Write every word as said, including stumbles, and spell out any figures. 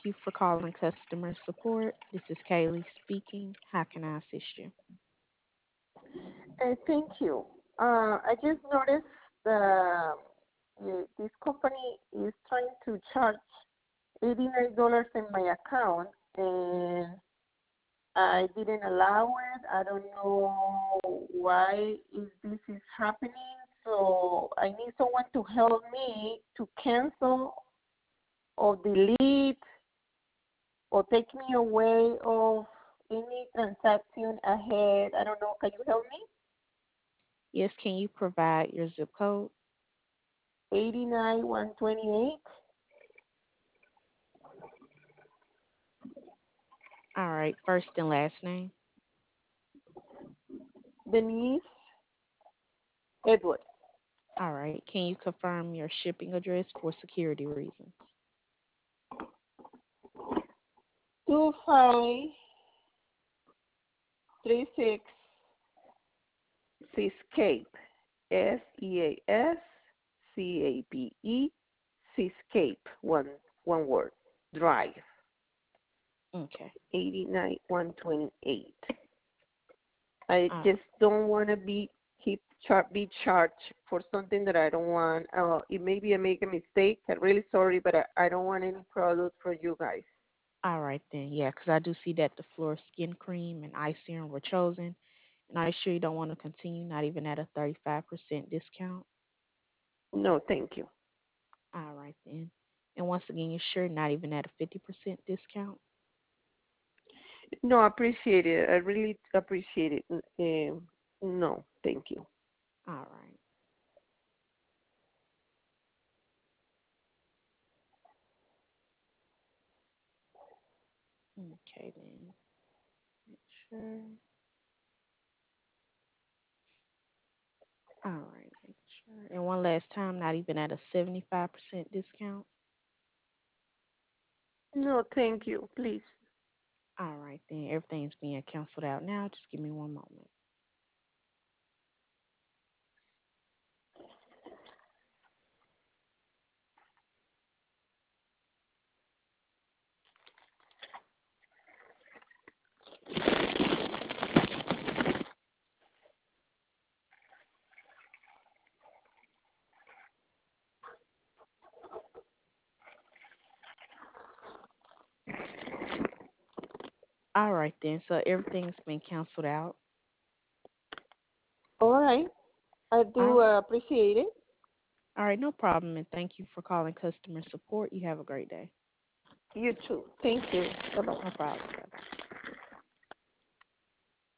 Thank you for calling customer support. This is Kaylee speaking. How can I assist you? Uh, thank you. Uh, I just noticed the uh, this company is trying to charge eighty-nine dollars in my account, and I didn't allow it. I don't know why is this is happening. So I need someone to help me to cancel or delete or take me away of any transaction ahead. I don't know. Can you help me? Yes, can you provide your zip code? eighty-nine one twenty-eight. All right, first and last name. Denise Edwards. All right, can you confirm your shipping address for security reasons? Two five three six Seascape. S E A S C A P E. Seascape. One one word. Drive. Okay. eighty-nine one twenty-eight. I All just don't want to be keep char- be charged for something that I don't want. Uh, it maybe I make a mistake. I'm really sorry, but I, I don't want any product from you guys. all right then. Yeah, 'cause I do see that the Flora Skin Cream and Eye Serum were chosen. And are you sure you don't want to continue, not even at a thirty-five percent discount? No, thank you. All right then. And once again, you're sure not even at a fifty percent discount? No, I appreciate it. I really appreciate it. Um, no, thank you. All right. Okay then. Make sure. All right, make sure. And one last time, not even at a seventy-five percent discount. No, thank you. Please. All right, then everything's being canceled out now. Just give me one moment. All right, then. So everything's been canceled out. All right. I All do right. uh, appreciate it. All right, no problem. And thank you for calling customer support. You have a great day. You too. Thank you. Bye bye. No problem. Bye.